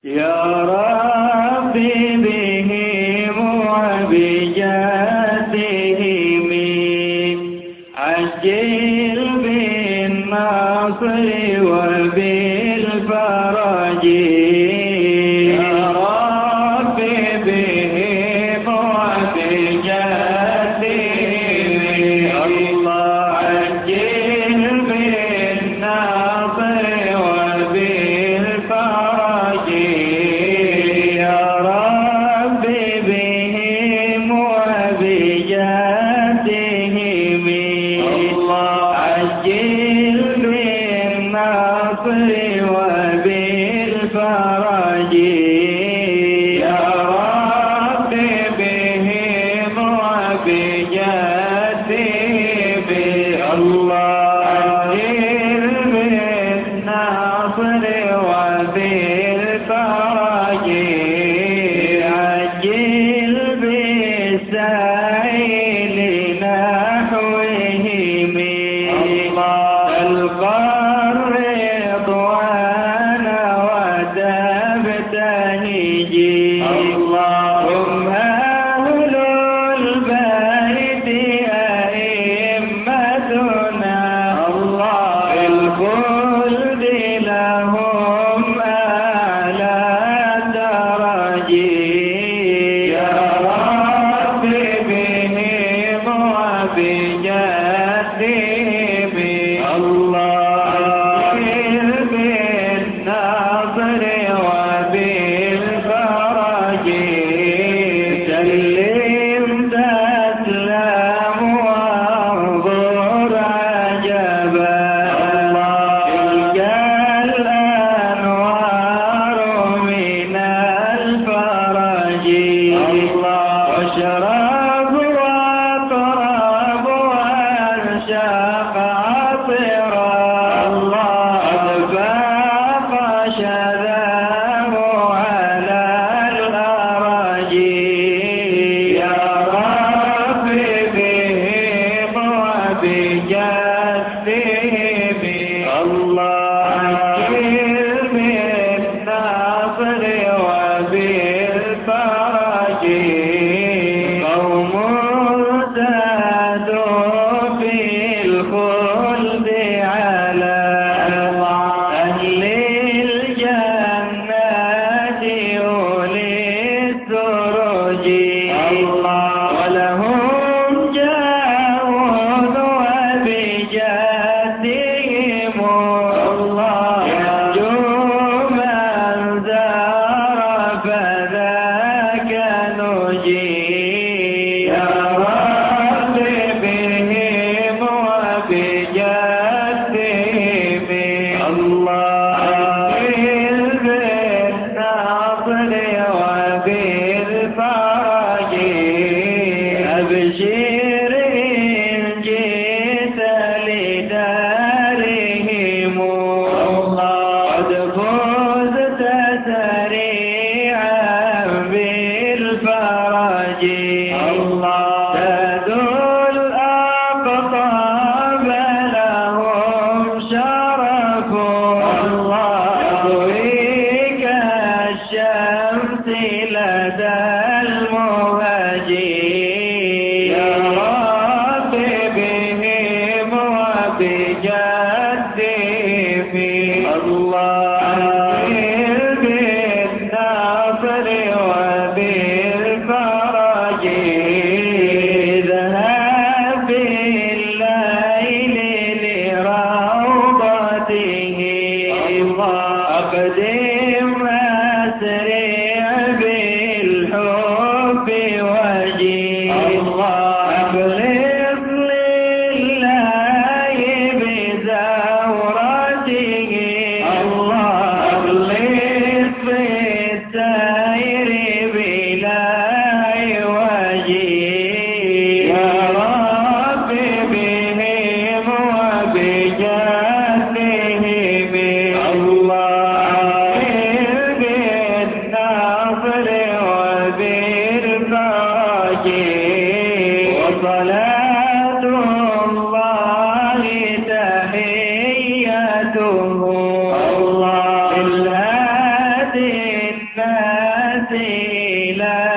يا ربي بهم وبجاتهم عجل بالنصر وبالفرج يا ربي بهم وبجاتهم الله عجل بالنصر وبالفرج يا ربي بهم وبجاتهم الله عجل بالنصر وبالفرج يا ربي بهم وبجاتهم الله عجل بالنصر وبالفرج عجل بالسائل نحوهم تلقى الرضوان وتبتهجي هم أهل البيت أئمتنا في الخلد لهم أعلى الدرج يا ربي بهم وبجاتهم الله عجل بالنصر وبالفرج سلم تسلم وانظر عجبا تلك الأنوار من الفرج واشرب واطرب وانشق عطرا قد فاق شذاه على الأرج يا ربي بهم وبجاتهم الله عجل بالنصر وبالفرج قوم زادوا في الخلد على أهل الجنات أولي السرج ولهم جاود وبجاتهم ينجو من زار فذاك نجي يا ربي بهم وبجاتهم الله عجل بالنصر وبالفرج أبشر إن جئت لدارهم قد فزت سريعا بالفرج تدعو الأقطاب لهم شرف يضوي كالشمس لدى المهج يا ربي بهم وبجاتهم الله عجل بالنصر وبالفرج ذهب بالليل لروضته أقدم أسرع بالحب وجي أخلص لله بزورته أخلص بالسير بلا وجي يا ربي بهم وبجاتهم الله عجل بالنصر الناس إلى